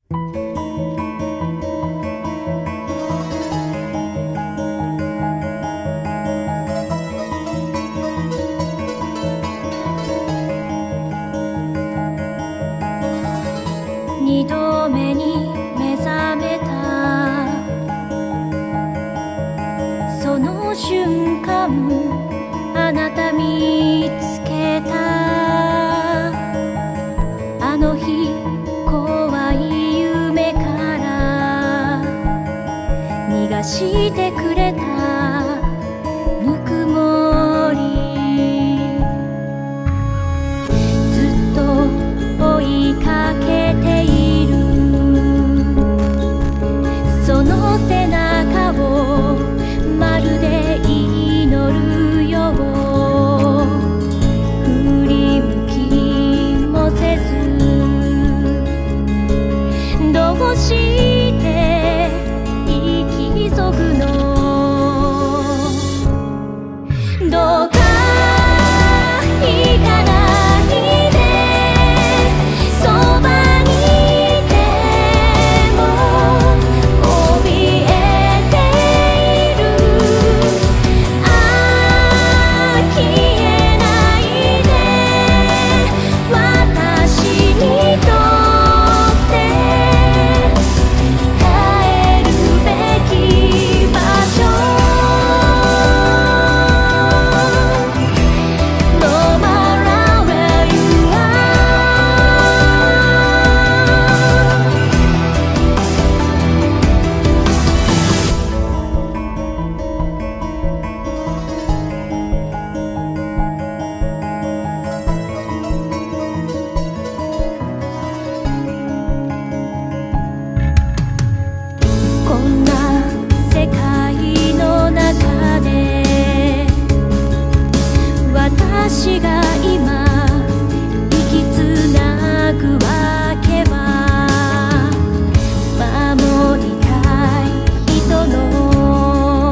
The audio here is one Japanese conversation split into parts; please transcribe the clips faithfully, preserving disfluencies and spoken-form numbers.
二度目に目覚めたその瞬間、あなた見つけた。あの日怖い夢から逃がしてくれたぬくもり、ずっと追いかけているその背中をまるで祈るよう振り向きもせず、どうして生き急ぐの。どうか行かないで、そばにいても怯えている。ああ消えないで、私にとって帰るべき場所。No matter where you are、 こんな世界の中で私が今息つなぐわけは、守りたい人の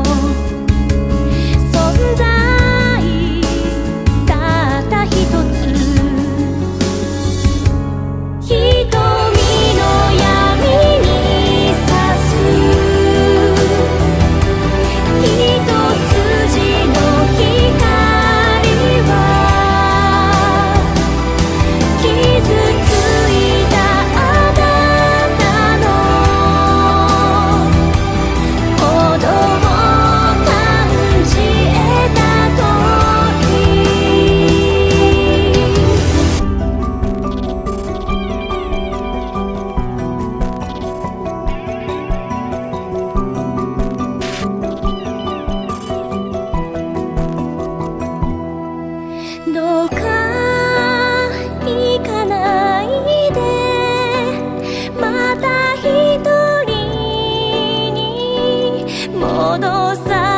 存在たった一つ。瞳の闇に差す一筋の光は、傷ついたあなたの鼓動を感じ得た時、どうか行かないで、また一人に戻さ